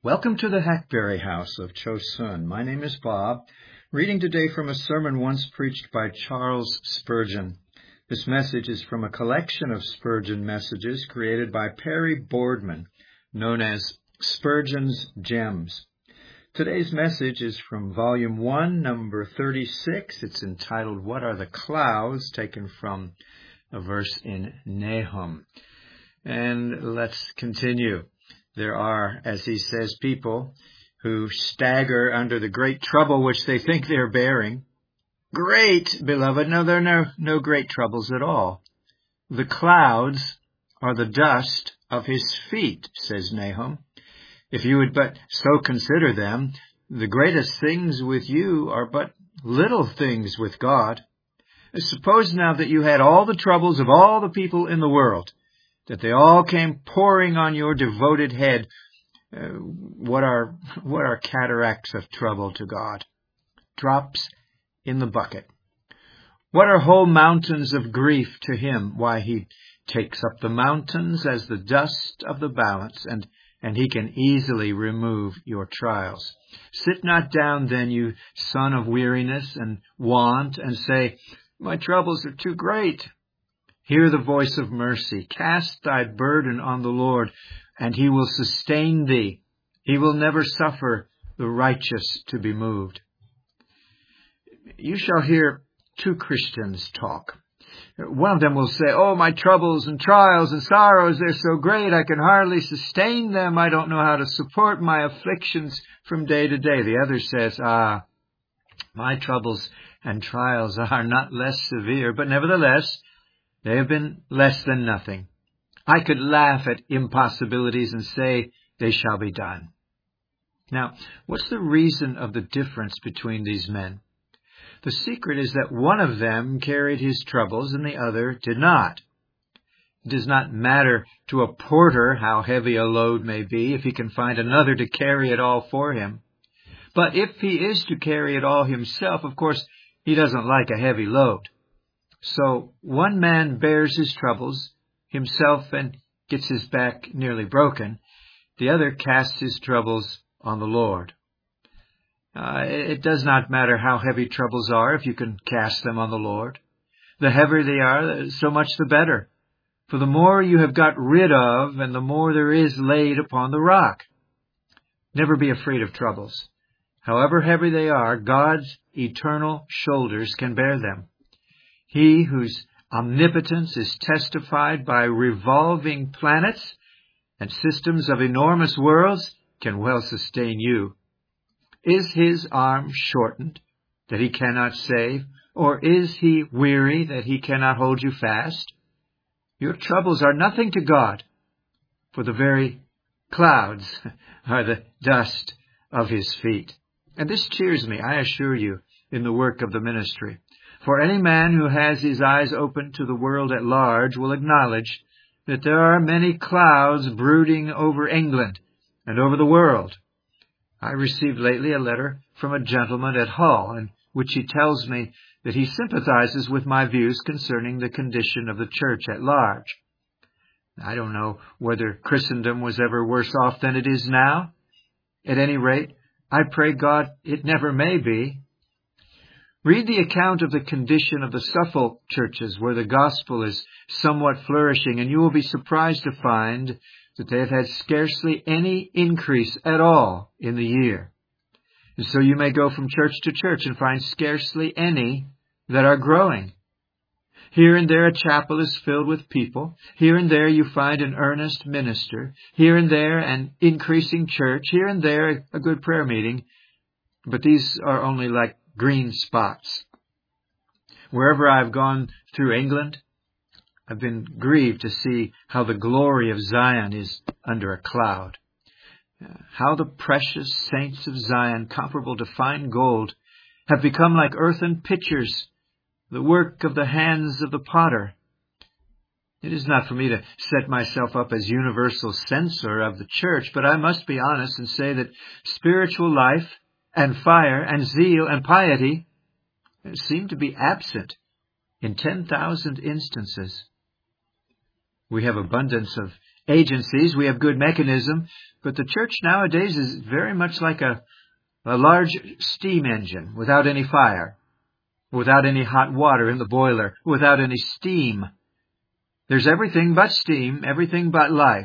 Welcome to the Hackberry House of Chosun. My name is Bob, reading today from a sermon once preached by Charles Spurgeon. This message is from a collection of Spurgeon messages created by Perry Boardman, known as Spurgeon's Gems. Today's message is from Volume 1, number 36. It's entitled, What Are the Clouds?, taken from a verse in Nahum. And let's continue. There are, as he says, people who stagger under the great trouble which they think they're bearing. Great, beloved. No, there are no great troubles at all. The clouds are the dust of his feet, says Nahum. If you would but so consider them, the greatest things with you are but little things with God. Suppose now that you had all the troubles of all the people in the world, that they all came pouring on your devoted head. What are cataracts of trouble to God? Drops in the bucket. What are whole mountains of grief to him? Why, he takes up the mountains as the dust of the balance, and he can easily remove your trials. Sit not down then, you son of weariness and want, and say, my troubles are too great. Hear the voice of mercy. Cast thy burden on the Lord, and he will sustain thee. He will never suffer the righteous to be moved. You shall hear two Christians talk. One of them will say, oh, my troubles and trials and sorrows, they're so great, I can hardly sustain them. I don't know how to support my afflictions from day to day. The other says, my troubles and trials are not less severe, but nevertheless, they have been less than nothing. I could laugh at impossibilities and say they shall be done. Now, what's the reason of the difference between these men? The secret is that one of them carried his troubles and the other did not. It does not matter to a porter how heavy a load may be if he can find another to carry it all for him. But if he is to carry it all himself, of course, he doesn't like a heavy load. So one man bears his troubles himself and gets his back nearly broken. The other casts his troubles on the Lord. It does not matter how heavy troubles are if you can cast them on the Lord. The heavier they are, so much the better. For the more you have got rid of and the more there is laid upon the rock. Never be afraid of troubles. However heavy they are, God's eternal shoulders can bear them. He whose omnipotence is testified by revolving planets and systems of enormous worlds can well sustain you. Is his arm shortened that he cannot save, or is he weary that he cannot hold you fast? Your troubles are nothing to God, for the very clouds are the dust of his feet. And this cheers me, I assure you, in the work of the ministry. For any man who has his eyes open to the world at large will acknowledge that there are many clouds brooding over England and over the world. I received lately a letter from a gentleman at Hull, in which he tells me that he sympathizes with my views concerning the condition of the church at large. I don't know whether Christendom was ever worse off than it is now. At any rate, I pray God it never may be. Read the account of the condition of the Suffolk churches where the gospel is somewhat flourishing, and you will be surprised to find that they have had scarcely any increase at all in the year. And so you may go from church to church and find scarcely any that are growing. Here and there a chapel is filled with people. Here and there you find an earnest minister. Here and there an increasing church. Here and there a good prayer meeting. But these are only like green spots. Wherever I've gone through England, I've been grieved to see how the glory of Zion is under a cloud. How the precious saints of Zion, comparable to fine gold, have become like earthen pitchers, the work of the hands of the potter. It is not for me to set myself up as universal censor of the church, but I must be honest and say that spiritual life and fire and zeal and piety seem to be absent in 10,000 instances. We have abundance of agencies. We have good mechanism. But the church nowadays is very much like a large steam engine without any fire, without any hot water in the boiler, without any steam. There's everything but steam, everything but life.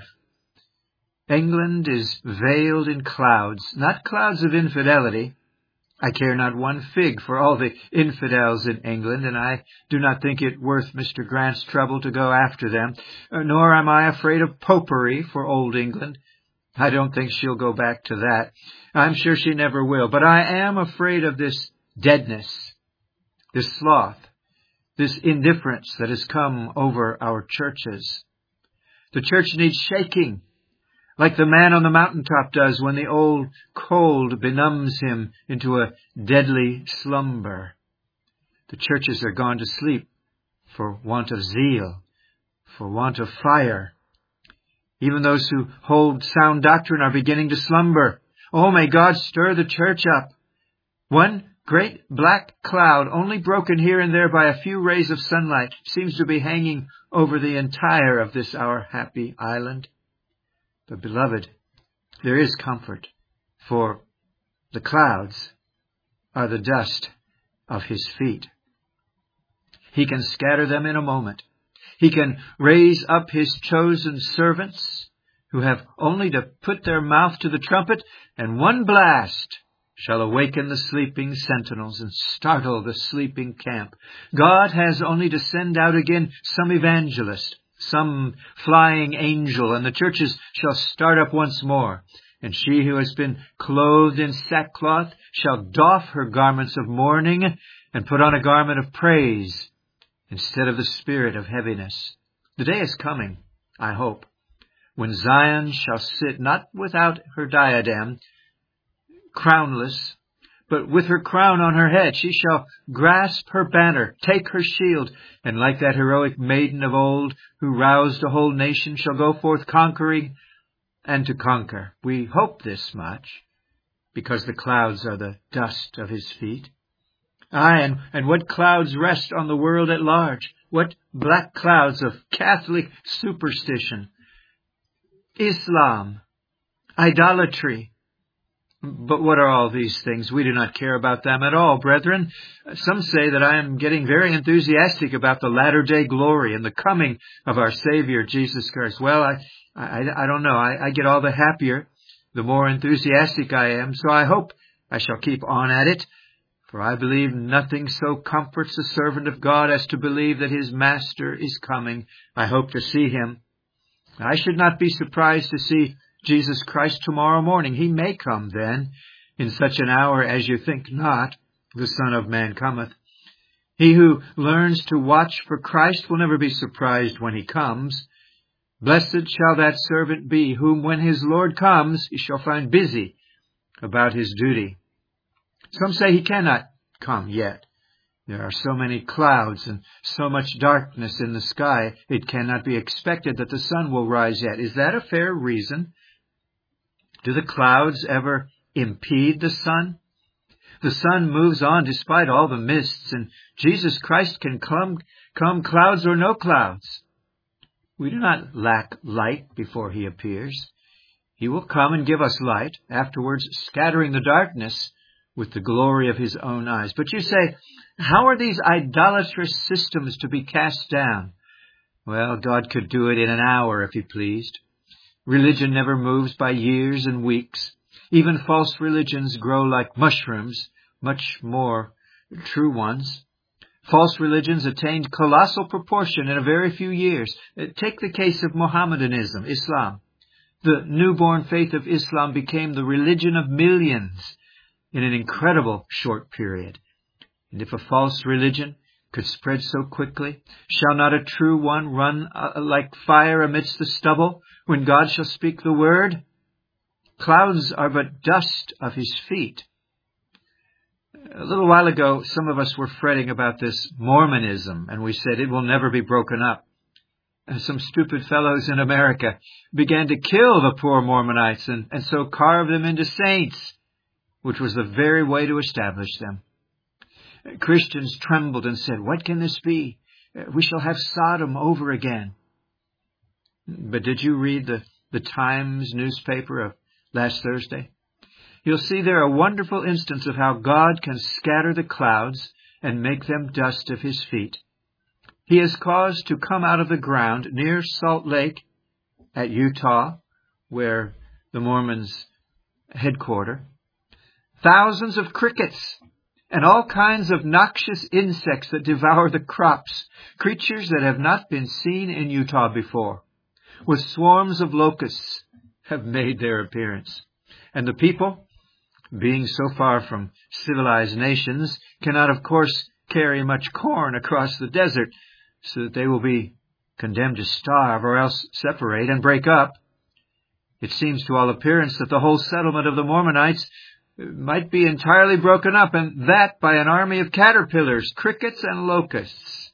England is veiled in clouds, not clouds of infidelity. I care not one fig for all the infidels in England, and I do not think it worth Mr. Grant's trouble to go after them, nor am I afraid of popery for old England. I don't think she'll go back to that. I'm sure she never will. But I am afraid of this deadness, this sloth, this indifference that has come over our churches. The church needs shaking, like the man on the mountaintop does when the old cold benumbs him into a deadly slumber. The churches are gone to sleep for want of zeal, for want of fire. Even those who hold sound doctrine are beginning to slumber. Oh, may God stir the church up. One great black cloud, only broken here and there by a few rays of sunlight, seems to be hanging over the entire of this our happy island. But, beloved, there is comfort, for the clouds are the dust of his feet. He can scatter them in a moment. He can raise up his chosen servants who have only to put their mouth to the trumpet, and one blast shall awaken the sleeping sentinels and startle the sleeping camp. God has only to send out again some evangelist, some flying angel, and the churches shall start up once more. And she who has been clothed in sackcloth shall doff her garments of mourning and put on a garment of praise instead of the spirit of heaviness. The day is coming, I hope, when Zion shall sit not without her diadem, crownless, but with her crown on her head. She shall grasp her banner, take her shield, and like that heroic maiden of old who roused a whole nation, shall go forth conquering and to conquer. We hope this much, because the clouds are the dust of his feet. Aye, and what clouds rest on the world at large? What black clouds of Catholic superstition, Islam, idolatry. But what are all these things? We do not care about them at all, brethren. Some say that I am getting very enthusiastic about the latter-day glory and the coming of our Savior, Jesus Christ. Well, I don't know. I get all the happier the more enthusiastic I am, so I hope I shall keep on at it. For I believe nothing so comforts a servant of God as to believe that his Master is coming. I hope to see him. I should not be surprised to see Jesus Christ tomorrow morning. He may come then, in such an hour as you think not, the Son of Man cometh. He who learns to watch for Christ will never be surprised when he comes. Blessed shall that servant be, whom when his Lord comes, he shall find busy about his duty. Some say he cannot come yet. There are so many clouds and so much darkness in the sky, it cannot be expected that the sun will rise yet. Is that a fair reason? Do the clouds ever impede the sun? The sun moves on despite all the mists, and Jesus Christ can come clouds or no clouds. We do not lack light before he appears. He will come and give us light, afterwards scattering the darkness with the glory of his own eyes. But you say, how are these idolatrous systems to be cast down? Well, God could do it in an hour if he pleased. Religion never moves by years and weeks. Even false religions grow like mushrooms, much more true ones. False religions attained colossal proportion in a very few years. Take the case of Mohammedanism, Islam. The newborn faith of Islam became the religion of millions in an incredible short period. And if a false religion could spread so quickly, shall not a true one run like fire amidst the stubble when God shall speak the word? Clouds are but dust of his feet. A little while ago, some of us were fretting about this Mormonism, and we said it will never be broken up. And some stupid fellows in America began to kill the poor Mormonites and so carve them into saints, which was the very way to establish them. Christians trembled and said, what can this be? We shall have Sodom over again. But did you read the Times newspaper of last Thursday? You'll see there a wonderful instance of how God can scatter the clouds and make them dust of his feet. He has caused to come out of the ground near Salt Lake at Utah, where the Mormons headquarter, thousands of crickets and all kinds of noxious insects that devour the crops, creatures that have not been seen in Utah before, with swarms of locusts have made their appearance. And the people, being so far from civilized nations, cannot, of course, carry much corn across the desert, so that they will be condemned to starve or else separate and break up. It seems to all appearance that the whole settlement of the Mormonites might be entirely broken up, and that by an army of caterpillars, crickets, and locusts.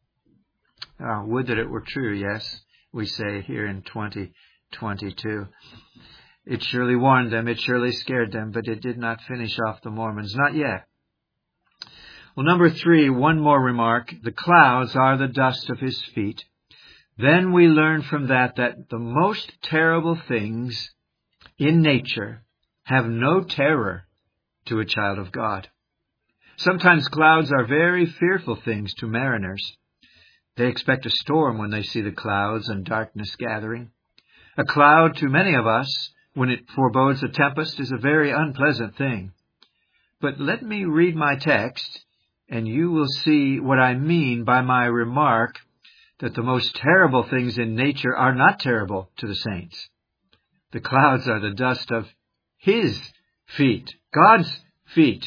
Would that it were true, yes, we say here in 2022. It surely warned them, it surely scared them, but it did not finish off the Mormons, not yet. Well, number 3, one more remark. The clouds are the dust of his feet. Then we learn from that the most terrible things in nature have no terror to a child of God. Sometimes clouds are very fearful things to mariners. They expect a storm when they see the clouds and darkness gathering. A cloud, to many of us, when it forebodes a tempest, is a very unpleasant thing. But let me read my text, and you will see what I mean by my remark that the most terrible things in nature are not terrible to the saints. The clouds are the dust of his feet, God's feet.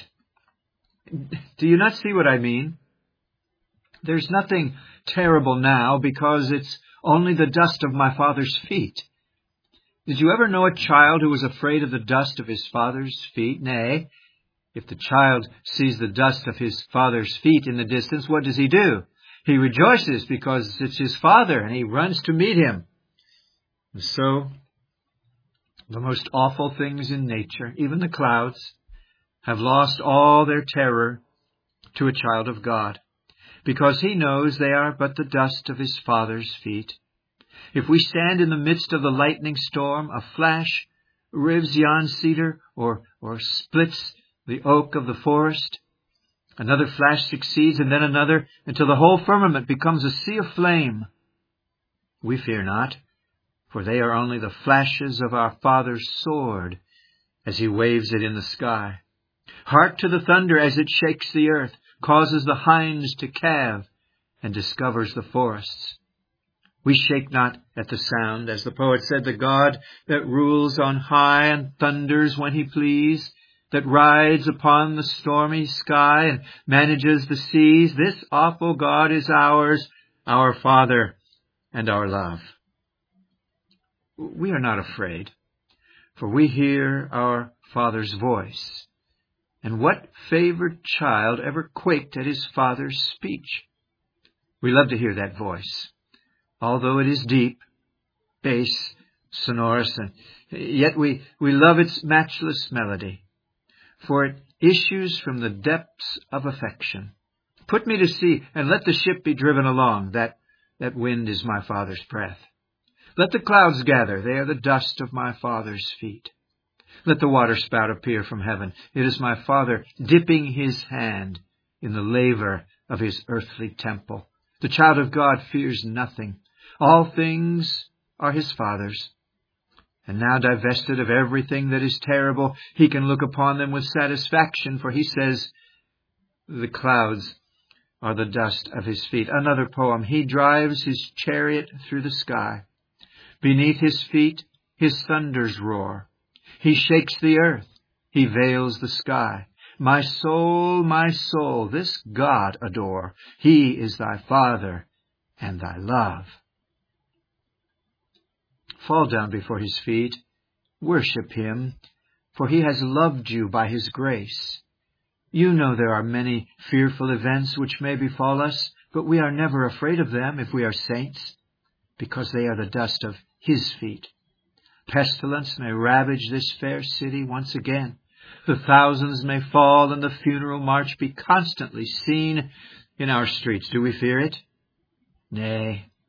Do you not see what I mean? There's nothing terrible now because it's only the dust of my Father's feet. Did you ever know a child who was afraid of the dust of his father's feet? Nay, if the child sees the dust of his father's feet in the distance, what does he do? He rejoices because it's his father, and he runs to meet him. And so, the most awful things in nature, even the clouds, have lost all their terror to a child of God, because he knows they are but the dust of his Father's feet. If we stand in the midst of the lightning storm, a flash rives yon cedar or splits the oak of the forest. Another flash succeeds, and then another, until the whole firmament becomes a sea of flame. We fear not, for they are only the flashes of our Father's sword as he waves it in the sky. Hark to the thunder as it shakes the earth, causes the hinds to calve, and discovers the forests. We shake not at the sound, as the poet said, the God that rules on high and thunders when he please, that rides upon the stormy sky and manages the seas. This awful God is ours, our Father, and our love. We are not afraid, for we hear our Father's voice. And what favored child ever quaked at his father's speech? We love to hear that voice, although it is deep, bass, sonorous, and yet we love its matchless melody, for it issues from the depths of affection. Put me to sea, and let the ship be driven along. That wind is my Father's breath. Let the clouds gather. They are the dust of my Father's feet. Let the waterspout appear from heaven. It is my Father dipping his hand in the laver of his earthly temple. The child of God fears nothing. All things are his Father's. And now, divested of everything that is terrible, he can look upon them with satisfaction, for he says, the clouds are the dust of his feet. Another poem. He drives his chariot through the sky. Beneath his feet, his thunders roar. He shakes the earth. He veils the sky. My soul, this God adore. He is thy Father and thy love. Fall down before his feet. Worship him, for he has loved you by his grace. You know there are many fearful events which may befall us, but we are never afraid of them if we are saints, because they are the dust of his feet. Pestilence may ravage this fair city once again. The thousands may fall, and the funeral march be constantly seen in our streets. Do we fear it? Nay,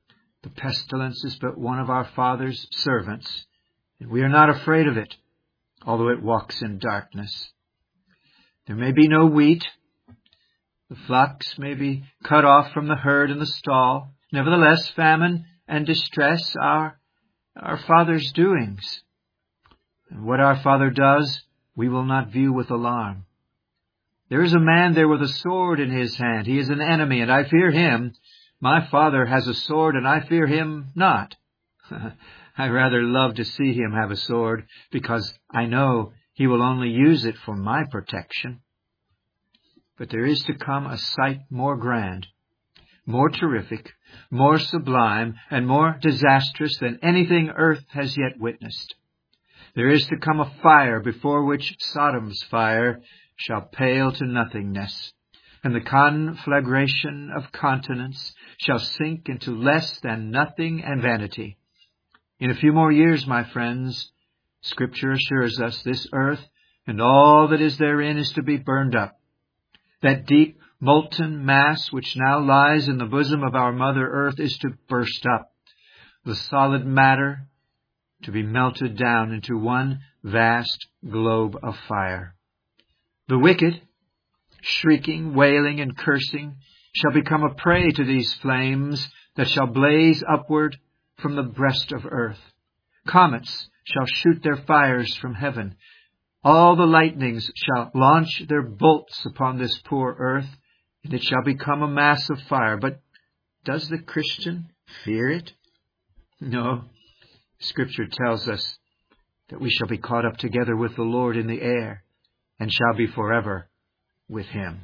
The pestilence is but one of our Father's servants, and we are not afraid of it, although it walks in darkness. There may be no wheat. The flocks may be cut off from the herd in the stall. Nevertheless, famine and distress are our Father's doings. And what our Father does, we will not view with alarm. There is a man there with a sword in his hand. He is an enemy, and I fear him. My Father has a sword, and I fear him not. I rather love to see him have a sword, because I know he will only use it for my protection. But there is to come a sight more grand, more terrific, more sublime, and more disastrous than anything earth has yet witnessed. There is to come a fire before which Sodom's fire shall pale to nothingness, and the conflagration of continents shall sink into less than nothing and vanity. In a few more years, my friends, Scripture assures us this earth and all that is therein is to be burned up. That deep, molten mass which now lies in the bosom of our Mother Earth is to burst up. The solid matter to be melted down into one vast globe of fire. The wicked, shrieking, wailing, and cursing, shall become a prey to these flames that shall blaze upward from the breast of earth. Comets shall shoot their fires from heaven. All the lightnings shall launch their bolts upon this poor earth, and it shall become a mass of fire. But does the Christian fear it? No. Scripture tells us that we shall be caught up together with the Lord in the air, and shall be forever with Him.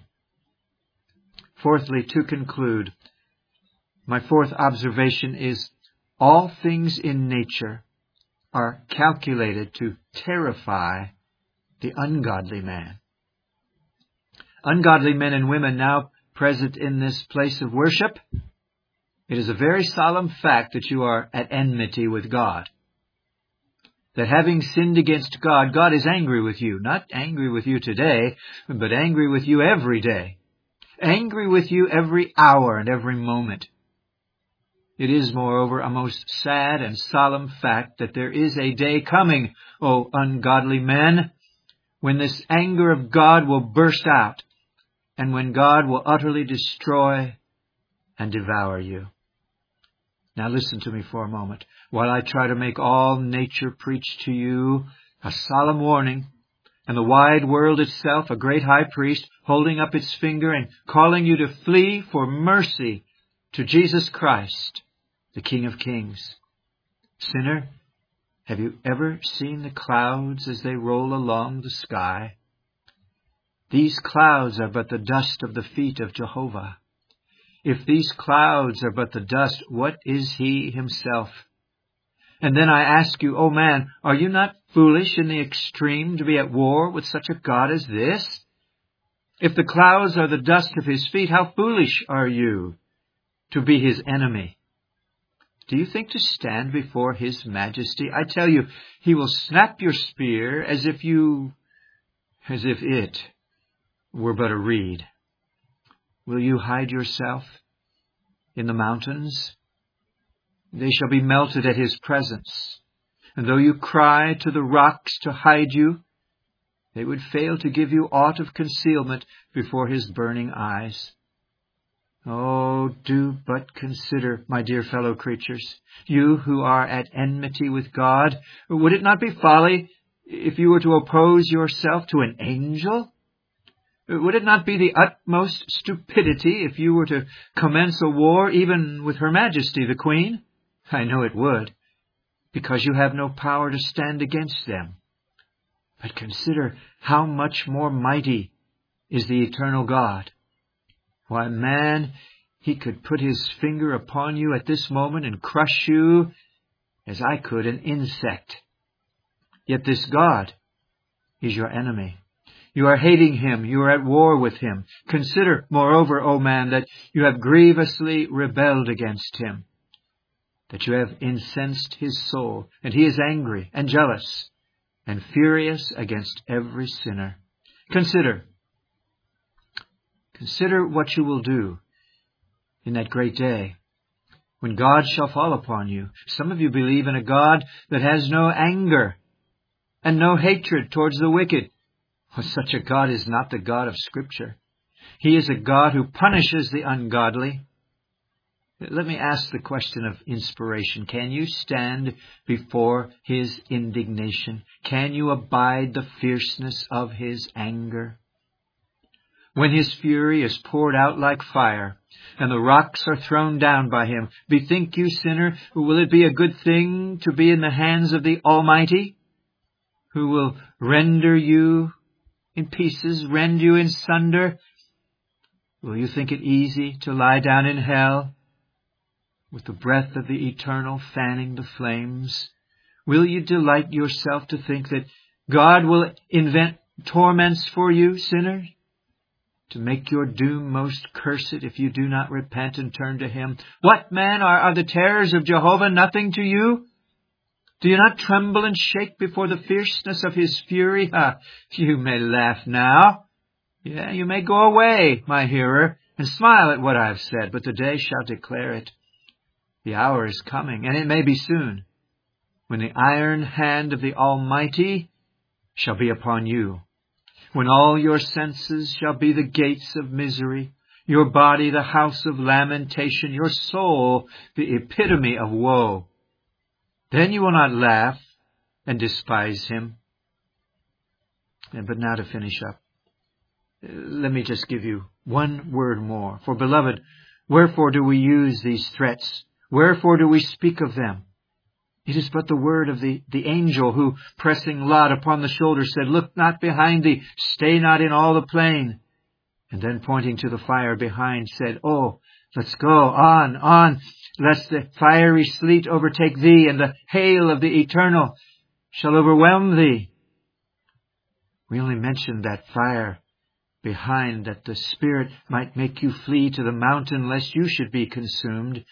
Fourthly, to conclude, my fourth observation is all things in nature are calculated to terrify the ungodly man. Ungodly men and women now present in this place of worship, it is a very solemn fact that you are at enmity with God. That having sinned against God, God is angry with you. Not angry with you today, but angry with you every day. Angry with you every hour and every moment. It is, moreover, a most sad and solemn fact that there is a day coming, O ungodly men, when this anger of God will burst out, and when God will utterly destroy and devour you. Now listen to me for a moment, while I try to make all nature preach to you a solemn warning, and the wide world itself a great high priest holding up its finger and calling you to flee for mercy to Jesus Christ, the King of Kings. Sinner, have you ever seen the clouds as they roll along the sky? These clouds are but the dust of the feet of Jehovah. If these clouds are but the dust, what is He Himself? And then I ask you, O man, are you not foolish in the extreme to be at war with such a God as this? If the clouds are the dust of His feet, how foolish are you to be His enemy? Do you think to stand before His majesty? I tell you, He will snap your spear as if it were but a reed. Will you hide yourself in the mountains? They shall be melted at His presence. And though you cry to the rocks to hide you, they would fail to give you aught of concealment before His burning eyes. Oh, do but consider, my dear fellow creatures, you who are at enmity with God, would it not be folly if you were to oppose yourself to an angel? Would it not be the utmost stupidity if you were to commence a war even with Her Majesty the Queen? I know it would, because you have no power to stand against them. But consider how much more mighty is the eternal God. Why, man, He could put His finger upon you at this moment and crush you as I could an insect. Yet this God is your enemy. You are hating Him. You are at war with Him. Consider, moreover, O man, that you have grievously rebelled against Him, that you have incensed His soul, and He is angry and jealous and furious against every sinner. Consider what you will do in that great day when God shall fall upon you. Some of you believe in a God that has no anger and no hatred towards the wicked. Well, such a God is not the God of Scripture. He is a God who punishes the ungodly. Let me ask the question of inspiration. Can you stand before His indignation? Can you abide the fierceness of His anger? When His fury is poured out like fire, and the rocks are thrown down by Him, bethink you, sinner, will it be a good thing to be in the hands of the Almighty, who will render you in pieces, rend you in sunder? Will you think it easy to lie down in hell, with the breath of the Eternal fanning the flames? Will you delight yourself to think that God will invent torments for you, sinner, to make your doom most cursed if you do not repent and turn to Him? What, man, are the terrors of Jehovah nothing to you? Do you not tremble and shake before the fierceness of His fury? You may laugh now. Yeah, you may go away, my hearer, and smile at what I have said, but the day shall declare it. The hour is coming, and it may be soon, when the iron hand of the Almighty shall be upon you, when all your senses shall be the gates of misery, your body the house of lamentation, your soul the epitome of woe. Then you will not laugh and despise Him. But now to finish up, let me just give you one word more. For, beloved, wherefore do we use these threats? Wherefore do we speak of them? It is but the word of the angel who, pressing Lot upon the shoulder, said, Look not behind thee, stay not in all the plain. And then pointing to the fire behind, said, Oh, let's go on, lest the fiery sleet overtake thee, and the hail of the Eternal shall overwhelm thee. We only mentioned that fire behind, that the Spirit might make you flee to the mountain, lest you should be consumed.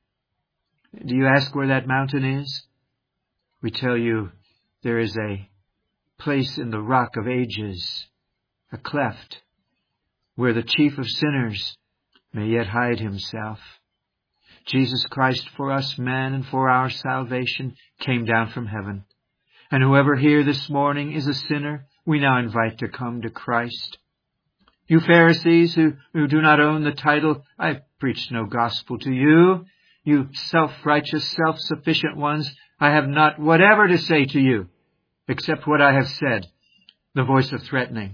Do you ask where that mountain is? We tell you there is a place in the rock of ages, a cleft, where the chief of sinners may yet hide himself. Jesus Christ, for us men and for our salvation, came down from heaven. And whoever here this morning is a sinner, we now invite to come to Christ. You Pharisees who do not own the title, I preach no gospel to you. You self-righteous, self-sufficient ones, I have not whatever to say to you, except what I have said, the voice of threatening.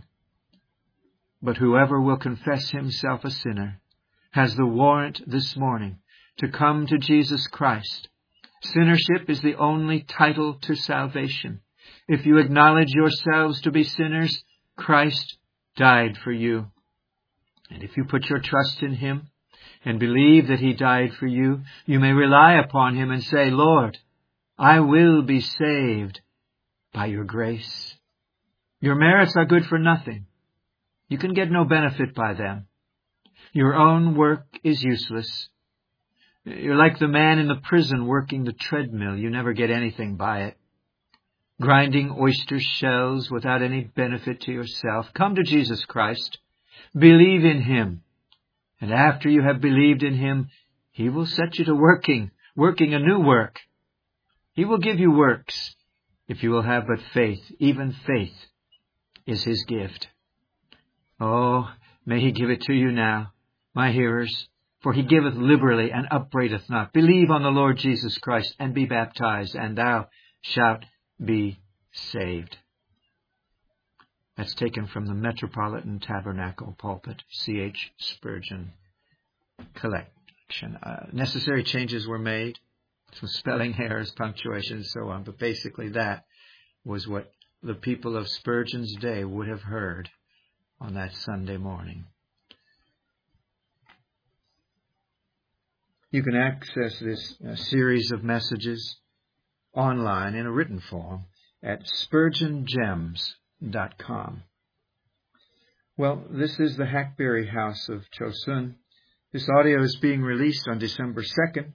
But whoever will confess himself a sinner has the warrant this morning to come to Jesus Christ. Sinnership is the only title to salvation. If you acknowledge yourselves to be sinners, Christ died for you. And if you put your trust in Him and believe that He died for you, you may rely upon Him and say, Lord, I will be saved by your grace. Your merits are good for nothing. You can get no benefit by them. Your own work is useless. You're like the man in the prison working the treadmill. You never get anything by it. Grinding oyster shells without any benefit to yourself. Come to Jesus Christ. Believe in Him. And after you have believed in Him, He will set you to working a new work. He will give you works if you will have but faith. Even faith is His gift. Oh, may He give it to you now, my hearers, for He giveth liberally and upbraideth not. Believe on the Lord Jesus Christ and be baptized, and thou shalt be saved. That's taken from the Metropolitan Tabernacle Pulpit, C.H. Spurgeon collection. Necessary changes were made, some spelling errors, punctuation, and so on, but basically that was what the people of Spurgeon's day would have heard on that Sunday morning. You can access this series of messages online in a written form at SpurgeonGems.com. Well, this is the Hackberry House of Chosun. This audio is being released on December 2nd,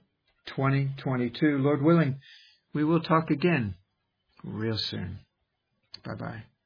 2022. Lord willing, we will talk again real soon. Bye-bye.